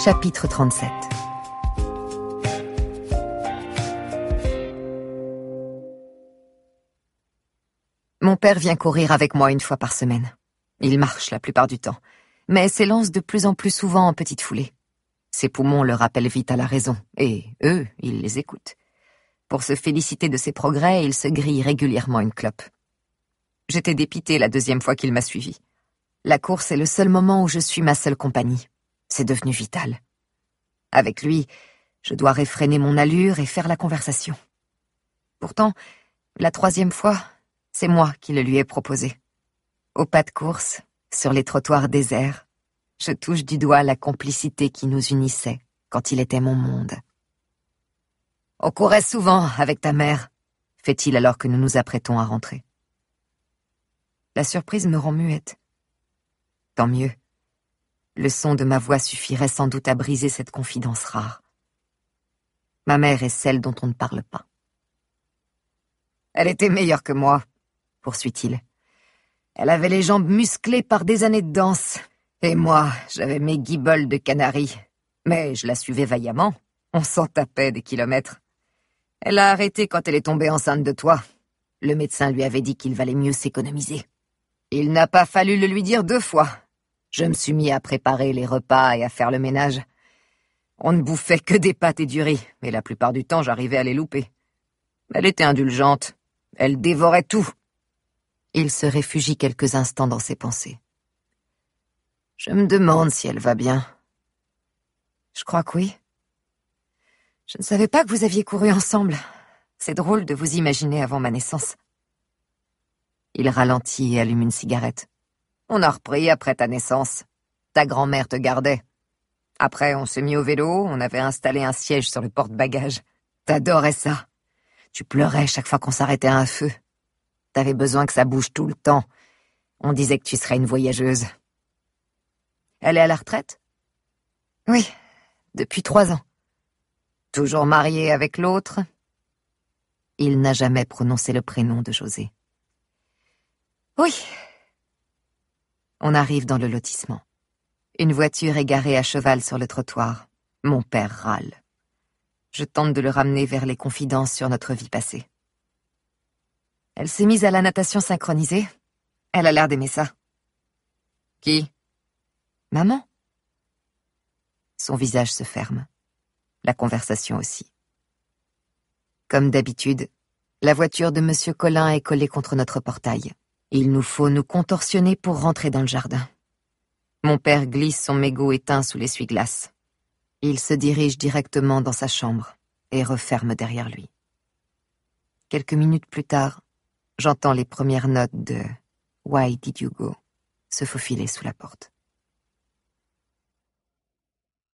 Chapitre 37. Mon père vient courir avec moi une fois par semaine. Il marche la plupart du temps, mais s'élance de plus en plus souvent en petite foulée. Ses poumons le rappellent vite à la raison, et eux, ils les écoutent. Pour se féliciter de ses progrès, il se grille régulièrement une clope. J'étais dépitée la deuxième fois qu'il m'a suivie. La course est le seul moment où je suis ma seule compagnie. C'est devenu vital. Avec lui, je dois réfréner mon allure et faire la conversation. Pourtant, la troisième fois, c'est moi qui le lui ai proposé. Au pas de course, sur les trottoirs déserts, je touche du doigt la complicité qui nous unissait quand il était mon monde. « On courait souvent avec ta mère », fait-il alors que nous nous apprêtons à rentrer. La surprise me rend muette. Tant mieux. Le son de ma voix suffirait sans doute à briser cette confidence rare. Ma mère est celle dont on ne parle pas. Elle était meilleure que moi, poursuit-il. Elle avait les jambes musclées par des années de danse. Et moi, j'avais mes guiboles de canari. Mais je la suivais vaillamment. On s'en tapait des kilomètres. Elle a arrêté quand elle est tombée enceinte de toi. Le médecin lui avait dit qu'il valait mieux s'économiser. Il n'a pas fallu le lui dire 2 fois. Je me suis mis à préparer les repas et à faire le ménage. On ne bouffait que des pâtes et du riz, mais la plupart du temps, j'arrivais à les louper. Elle était indulgente. Elle dévorait tout. Il se réfugie quelques instants dans ses pensées. Je me demande si elle va bien. Je crois que oui. Je ne savais pas que vous aviez couru ensemble. C'est drôle de vous imaginer avant ma naissance. Il ralentit et allume une cigarette. On a repris après ta naissance. Ta grand-mère te gardait. Après, on s'est mis au vélo, on avait installé un siège sur le porte-bagages. T'adorais ça. Tu pleurais chaque fois qu'on s'arrêtait à un feu. T'avais besoin que ça bouge tout le temps. On disait que tu serais une voyageuse. Elle est à la retraite? Oui, depuis 3 ans. Toujours mariée avec l'autre? Il n'a jamais prononcé le prénom de José. Oui. On arrive dans le lotissement. Une voiture est garée à cheval sur le trottoir. Mon père râle. Je tente de le ramener vers les confidences sur notre vie passée. Elle s'est mise à la natation synchronisée. Elle a l'air d'aimer ça. Qui? Maman. Son visage se ferme. La conversation aussi. Comme d'habitude, la voiture de Monsieur Collin est collée contre notre portail. Il nous faut nous contorsionner pour rentrer dans le jardin. Mon père glisse son mégot éteint sous l'essuie-glace. Il se dirige directement dans sa chambre et referme derrière lui. Quelques minutes plus tard, j'entends les premières notes de « Why did you go ?» se faufiler sous la porte.